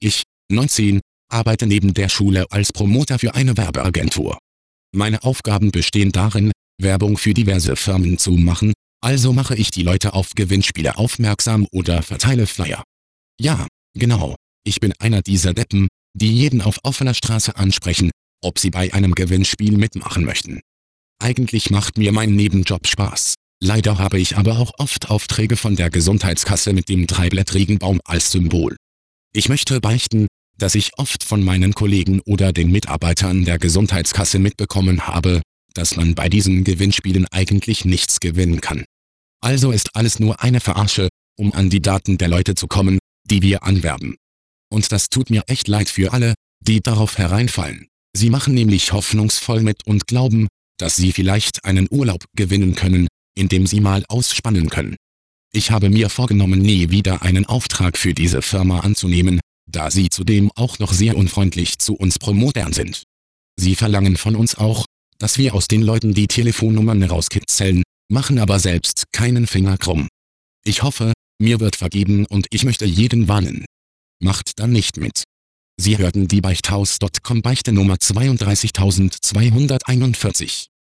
Ich, 19, arbeite neben der Schule als Promoter für eine Werbeagentur. Meine Aufgaben bestehen darin, Werbung für diverse Firmen zu machen, also mache ich die Leute auf Gewinnspiele aufmerksam oder verteile Flyer. Ja, genau, ich bin einer dieser Deppen, die jeden auf offener Straße ansprechen, ob sie bei einem Gewinnspiel mitmachen möchten. Eigentlich macht mir mein Nebenjob Spaß. Leider habe ich aber auch oft Aufträge von der Gesundheitskasse mit dem dreiblättrigen Baum als Symbol. Ich möchte beichten, dass ich oft von meinen Kollegen oder den Mitarbeitern der Gesundheitskasse mitbekommen habe, dass man bei diesen Gewinnspielen eigentlich nichts gewinnen kann. Also ist alles nur eine Verarsche, um an die Daten der Leute zu kommen, die wir anwerben. Und das tut mir echt leid für alle, die darauf hereinfallen. Sie machen nämlich hoffnungsvoll mit und glauben, dass sie vielleicht einen Urlaub gewinnen können, indem sie mal ausspannen können. Ich habe mir vorgenommen, nie wieder einen Auftrag für diese Firma anzunehmen, da sie zudem auch noch sehr unfreundlich zu uns Promotern sind. Sie verlangen von uns auch, dass wir aus den Leuten die Telefonnummern rauskitzeln, machen aber selbst keinen Finger krumm. Ich hoffe, mir wird vergeben und ich möchte jeden warnen. Macht dann nicht mit. Sie hörten die Beichthaus.com Beichte Nummer 32241.